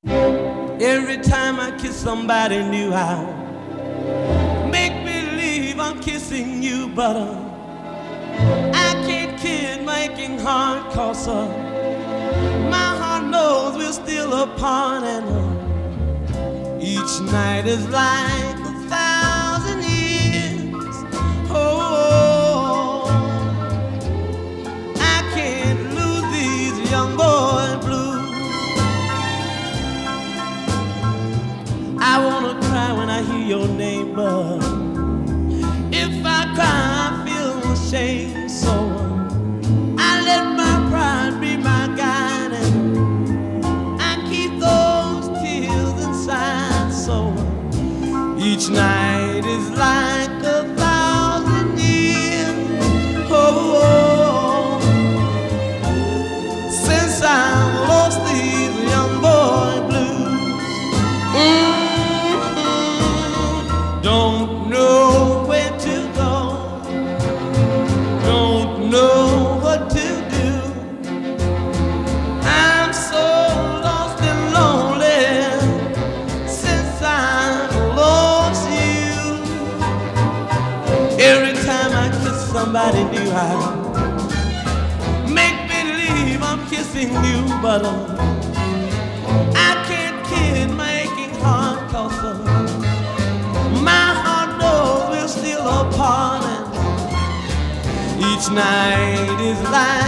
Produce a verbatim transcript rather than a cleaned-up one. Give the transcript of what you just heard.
Every time I kiss somebody new, I make believe I'm kissing you, but uh, I can't kid making heart, cause uh, my heart knows we're still apart, and uh, each night is like a thousand years. Oh, I can't lose these young boy blues. I wanna cry when I hear your name, but if I cry, I feel ashamed. So I let my pride be my guide, and I keep those tears inside. So each night is like a thousand years. Oh, since I've lost these young boy blues. Mm. Don't know where to go, don't know what to do. I'm so lost and lonely since I lost you. Every time I kiss somebody new, I make believe I'm kissing you, but uh, I can't kid making heart, cause uh, my heart knows we're still apart, and each night is like